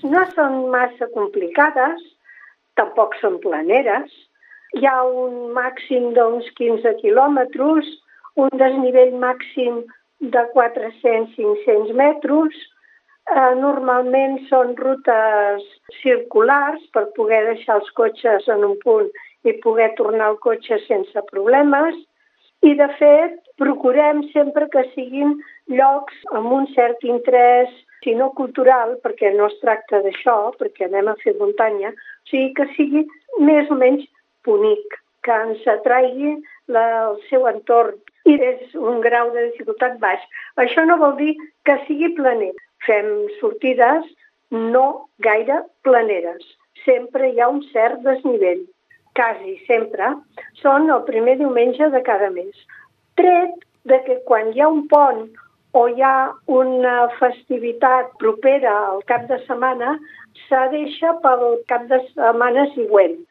no són massa complicades, tampoc són planeres. Hi ha un màxim d'uns 15 quilòmetres, un desnivell màxim de 400-500 metres. Normalment són rutes circulars per poder deixar els cotxes en un punt i poder tornar el cotxe sense problemes. I, de fet, procurem sempre que siguin llocs amb un cert interès, si no cultural, perquè no es tracta d'això, perquè anem a fer muntanya, o sigui que sigui més o menys bonic, que ens atraigui el seu entorn. I és un grau de dificultat baix. Això no vol dir que sigui planer. Fem sortides no gaire planeres. Sempre hi ha un cert desnivell. Quasi sempre són el primer diumenge de cada mes. Tret de que quan hi ha un pont o hi ha una festivitat propera al cap de setmana, se deixa pel cap de setmana següent.